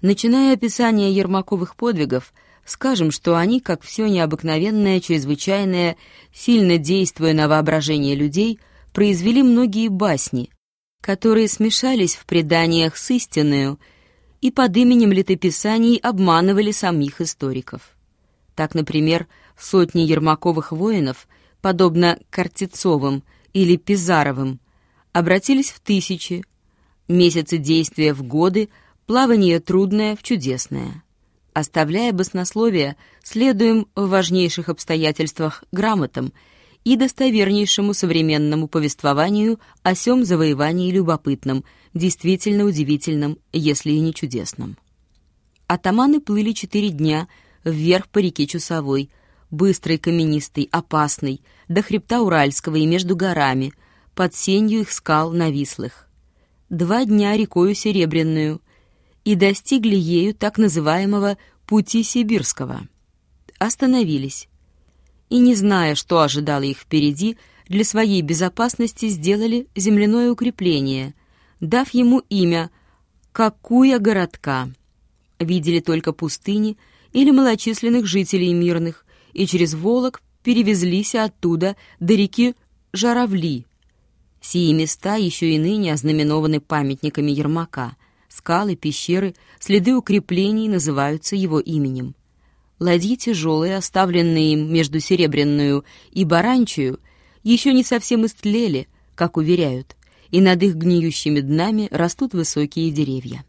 Начиная описание Ермаковых подвигов, скажем, что они, как все необыкновенное, чрезвычайное, сильно действуя на воображение людей, произвели многие басни, которые смешались в преданиях с истинною и под именем летописаний обманывали самих историков. Так, например, сотни Ермаковых воинов, подобно Картецовым или Пизаровым, обратились в тысячи, месяцы действия в годы, плавание трудное в чудесное. Оставляя баснословие, следуем в важнейших обстоятельствах грамотам и достовернейшему современному повествованию о сём завоевании любопытном, действительно удивительном, если и не чудесном. Атаманы плыли 4 дня вверх по реке Чусовой, быстрой, каменистой, опасной, до хребта Уральского и между горами, под сенью их скал навислых. 2 дня рекою Серебряную, и достигли ею так называемого «пути сибирского». Остановились. И, не зная, что ожидало их впереди, для своей безопасности сделали земляное укрепление, дав ему имя «Какуя городка». Видели только пустыни или малочисленных жителей мирных, и через Волок перевезлись оттуда до реки Жаровли. Сии места еще и ныне ознаменованы памятниками Ермака. Скалы, пещеры, следы укреплений называются его именем. Ладьи тяжелые, оставленные им между Серебряную и Баранчию, еще не совсем истлели, как уверяют, и над их гниющими днами растут высокие деревья.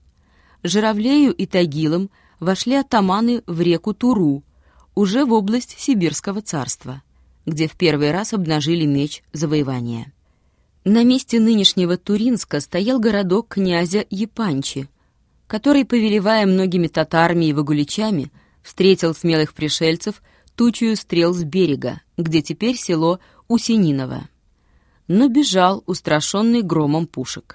Журавлею и Тагилом вошли атаманы в реку Туру, уже в область Сибирского царства, где в первый раз обнажили меч завоевания. На месте нынешнего Туринска стоял городок князя Епанчи, который, повелевая многими татарами и вагуличами, встретил смелых пришельцев тучью стрел с берега, где теперь село Усениново, но бежал, устрашенный громом пушек.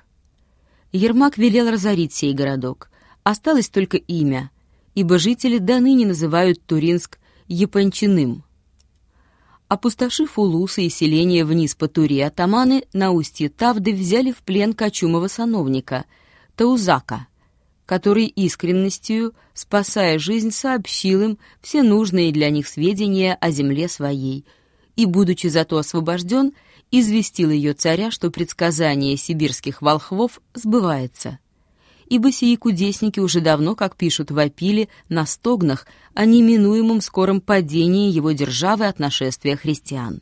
Ермак велел разорить сей городок, осталось только имя, ибо жители до ныне называют Туринск Епанчиным. Опустошив улусы и селения вниз по Туре, атаманы на устье Тавды взяли в плен кочумого сановника Таузака, который искренностью, спасая жизнь, сообщил им все нужные для них сведения о земле своей и, будучи зато освобожден, известил ее царя, что предсказание сибирских волхвов сбывается. Ибо сии кудесники уже давно, как пишут, вопили на стогнах о неминуемом скором падении его державы от нашествия христиан.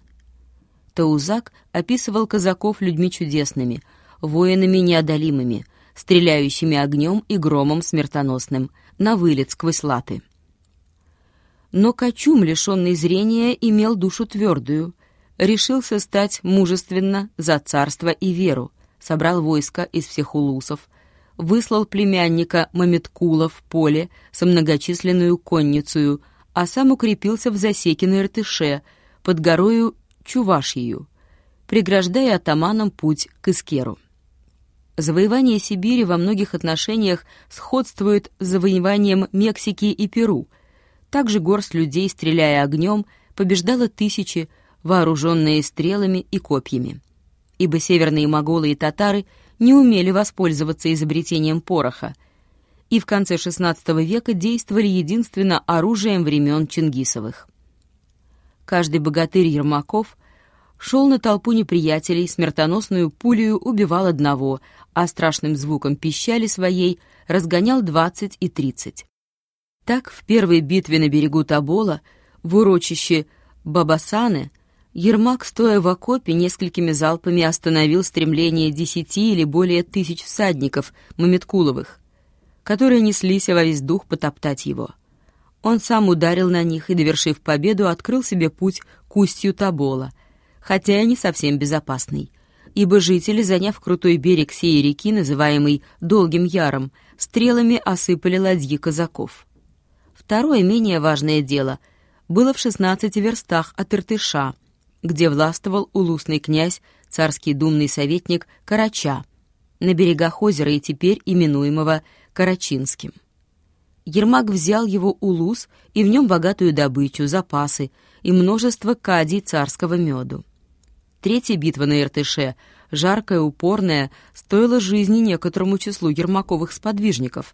Таузак описывал казаков людьми чудесными, воинами неодолимыми, стреляющими огнем и громом смертоносным, навылет сквозь латы. Но Кочум, лишенный зрения, имел душу твердую, решился стать мужественно за царство и веру, собрал войско из всех улусов, выслал племянника Маметкула в поле со многочисленную конницею, а сам укрепился в засеке на Иртыше под горою Чувашию, преграждая атаманам путь к Искеру. Завоевание Сибири во многих отношениях сходствует с завоеванием Мексики и Перу. Также горсть людей, стреляя огнем, побеждала тысячи, вооруженные стрелами и копьями. Ибо северные моголы и татары не умели воспользоваться изобретением пороха, и в конце XVI века действовали единственно оружием времен Чингисовых. Каждый богатырь Ермаков шел на толпу неприятелей, смертоносную пулею убивал одного, а страшным звуком пищали своей разгонял 20 и 30. Так, в первой битве на берегу Тобола, в урочище Бабасаны, Ермак, стоя в окопе, несколькими залпами остановил стремление 10 или более тысяч всадников Маметкуловых, которые неслись во весь дух потоптать его. Он сам ударил на них и, довершив победу, открыл себе путь к устью Тобола, хотя и не совсем безопасный, ибо жители, заняв крутой берег сей реки, называемый Долгим Яром, стрелами осыпали ладьи казаков. Второе, менее важное дело, было в 16 верстах от Иртыша, где властвовал улусный князь, царский думный советник Карача, на берегах озера и теперь именуемого Карачинским. Ермак взял его улус и в нем богатую добычу, запасы и множество кадий царского меду. Третья битва на Иртыше, жаркая, упорная, стоила жизни некоторому числу ермаковых сподвижников,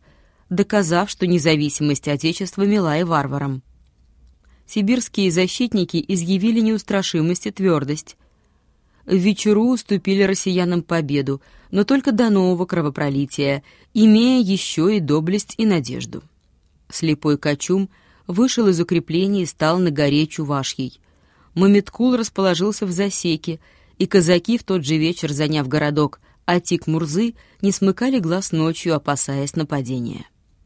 доказав, что независимость Отечества мила и варварам. Сибирские защитники изъявили неустрашимость и твердость. В вечеру уступили россиянам победу, но только до нового кровопролития, имея еще и доблесть и надежду. Слепой Кочум вышел из укреплений и стал на горе Чувашьей. Мамиткул расположился в засеке, и казаки, в тот же вечер заняв городок Атик-Мурзы, не смыкали глаз ночью, опасаясь нападения.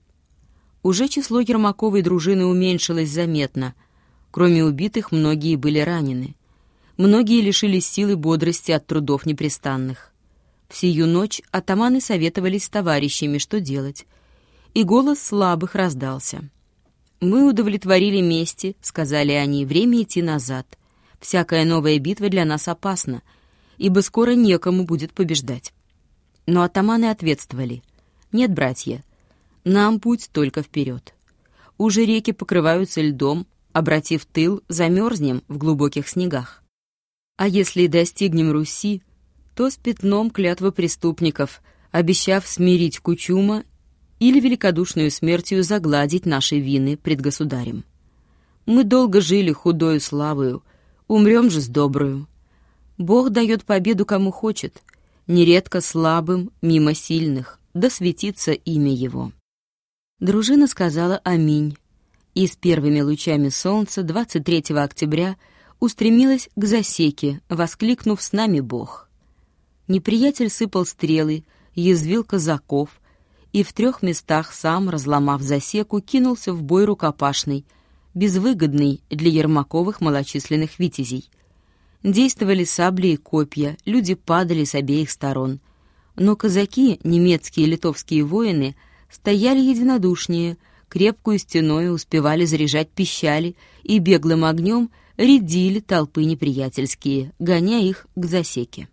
Уже число Ермаковой дружины уменьшилось заметно. Кроме убитых, многие были ранены. Многие лишились сил и бодрости от трудов непрестанных. В сию ночь атаманы советовались с товарищами, что делать. И голос слабых раздался. «Мы удовлетворили мести», — сказали они, — «время идти назад. Всякая новая битва для нас опасна, ибо скоро некому будет побеждать». Но атаманы ответствовали: «Нет, братья, нам путь только вперед. Уже реки покрываются льдом, обратив тыл, замерзнем в глубоких снегах. А если достигнем Руси, то с пятном клятвы преступников, обещав смирить Кучума или великодушную смертью загладить наши вины пред государем. Мы долго жили худою славою, умрем же с доброю. Бог дает победу кому хочет, нередко слабым мимо сильных, да светится имя его». Дружина сказала «Аминь», и с первыми лучами солнца 23 октября устремилась к засеке, воскликнув «С нами Бог». Неприятель сыпал стрелы, язвил казаков, и в 3 местах сам, разломав засеку, кинулся в бой рукопашный, безвыгодный для Ермаковых малочисленных витязей. Действовали сабли и копья, люди падали с обеих сторон. Но казаки, немецкие и литовские воины, стояли единодушнее, крепкую стеною успевали заряжать пищали и беглым огнем рядили толпы неприятельские, гоня их к засеке.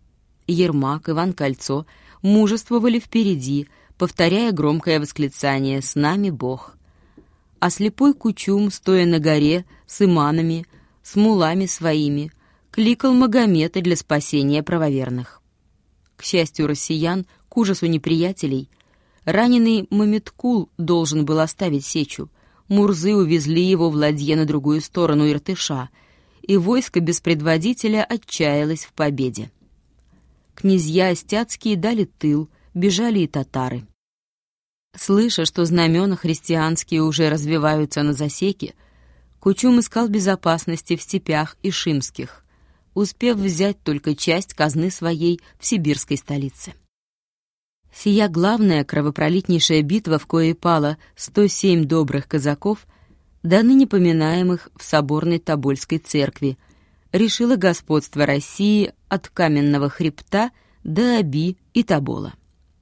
Ермак, Иван Кольцо мужествовали впереди, повторяя громкое восклицание «С нами Бог». А слепой Кучум, стоя на горе с иманами, с мулами своими, кликал Магомета для спасения правоверных. К счастью россиян, к ужасу неприятелей, раненый Мамиткул должен был оставить сечу. Мурзы увезли его в ладье на другую сторону Иртыша, и войско без предводителя отчаялось в победе. Князья остяцкие дали тыл, бежали и татары. Слыша, что знамена христианские уже развиваются на засеке, Кучум искал безопасности в степях ишимских, успев взять только часть казны своей в сибирской столице. Сия главная кровопролитнейшая битва, в коей пало 107 добрых казаков, до ныне поминаемых в соборной Тобольской церкви, решила господство России от Каменного хребта до Оби и Тобола.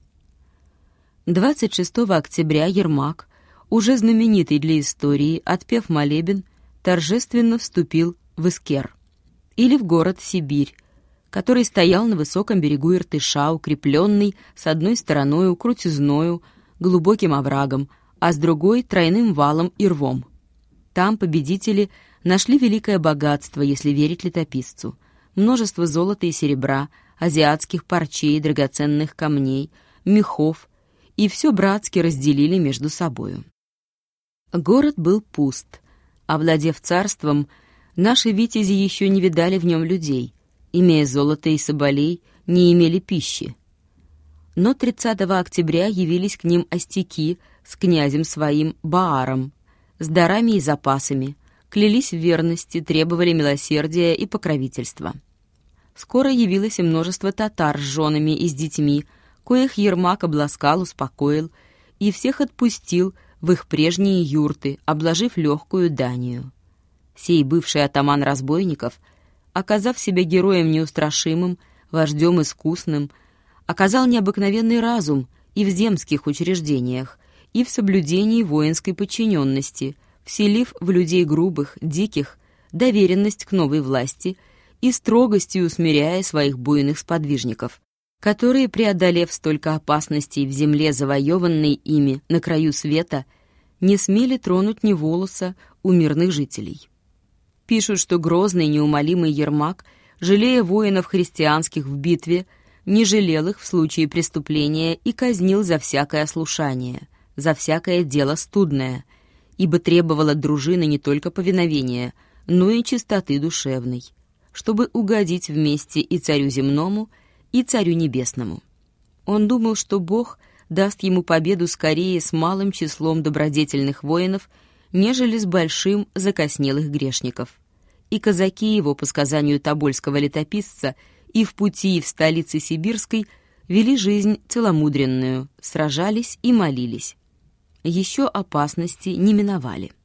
26 октября Ермак, уже знаменитый для истории, отпев молебен, торжественно вступил в Искер, или в город Сибирь, который стоял на высоком берегу Иртыша, укрепленный с одной стороною крутизною, глубоким оврагом, а с другой — тройным валом и рвом. Там победители нашли великое богатство, если верить летописцу, множество золота и серебра, азиатских парчей, драгоценных камней, мехов, и все братски разделили между собою. Город был пуст. Овладев царством, наши витязи еще не видали в нем людей, имея золото и соболей, не имели пищи. Но 30 октября явились к ним остяки с князем своим Бааром, с дарами и запасами, клялись в верности, требовали милосердия и покровительства. Скоро явилось и множество татар с женами и с детьми, коих Ермак обласкал, успокоил и всех отпустил в их прежние юрты, обложив легкую данию. Сей бывший атаман разбойников, оказав себя героем неустрашимым, вождем искусным, оказал необыкновенный разум и в земских учреждениях, и в соблюдении воинской подчиненности, вселив в людей грубых, диких, доверенность к новой власти и строгостью усмиряя своих буйных сподвижников, которые, преодолев столько опасностей в земле, завоеванной ими на краю света, не смели тронуть ни волоса у мирных жителей. Пишут, что грозный неумолимый Ермак, жалея воинов христианских в битве, не жалел их в случае преступления и казнил за всякое ослушание, за всякое дело студное, ибо требовал от дружины не только повиновения, но и чистоты душевной, чтобы угодить вместе и царю земному, и царю небесному. Он думал, что Бог даст ему победу скорее с малым числом добродетельных воинов, нежели с большим закоснелых грешников. И казаки его, по сказанию тобольского летописца, и в пути, и в столице сибирской вели жизнь целомудренную, сражались и молились. Еще опасности не миновали.